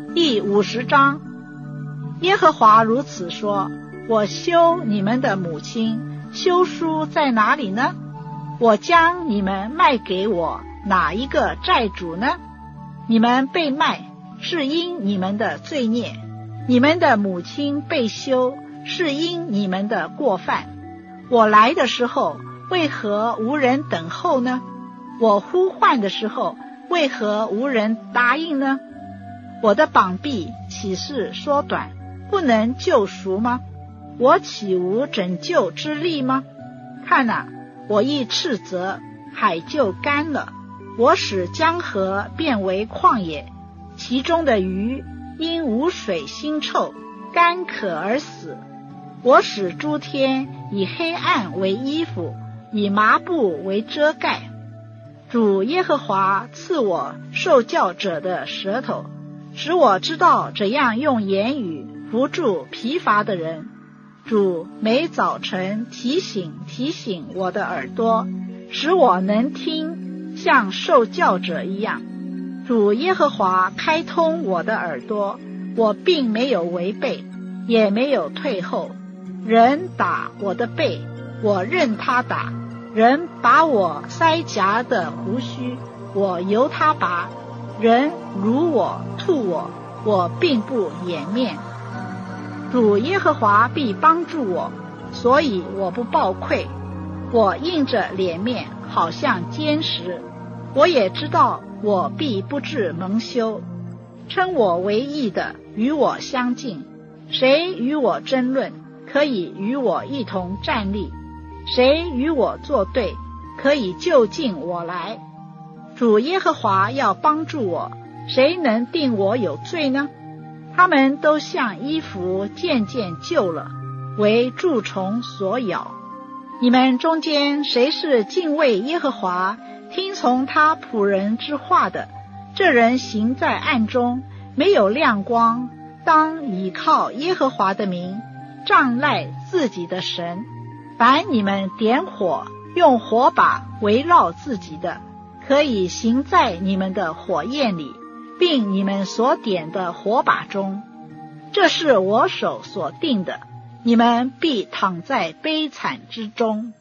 第50章。耶和华如此说：我休你们的母亲，休书在哪里呢？我将你们卖给我哪一个债主呢？你们被卖，是因你们的罪孽；你们的母亲被休，是因你们的过犯。我来的时候，为何无人等候呢？我呼唤的时候，为何无人答应呢？我的膀臂岂是缩短，不能救赎吗？我岂无拯救之力吗？看哪，我一斥责，海就干了；我使江河变为旷野，其中的鱼因无水腥臭，干渴而死。我使诸天以黑暗为衣服，以麻布为遮盖。主耶和华赐我受教者的舌头，使我知道怎样用言语扶助疲乏的人。主每早晨提醒我的耳朵，使我能听，像受教者一样。主耶和华开通我的耳朵，我并没有违背，也没有退后。人打我的背，我任他打；人拔我腮颊的胡须，我由他拔；人辱我吐我，我并不掩面。主耶和华必帮助我，所以我不抱愧。我硬着脸面，好像坚石。我也知道我必不致蒙羞。称我为义的与我相近，谁与我争论，可以与我一同站立；谁与我作对，可以就近我来。主耶和华要帮助我，谁能定我有罪呢？他们都像衣服渐渐旧了，为蛀虫所咬。你们中间谁是敬畏耶和华，听从他仆人之话的？这人行在暗中，没有亮光，当倚靠耶和华的名，仗赖自己的神。凡你们点火，用火把围绕自己的，可以行在你们的火焰里，并你们所点的火把中。这是我手所定的，你们必躺在悲惨之中。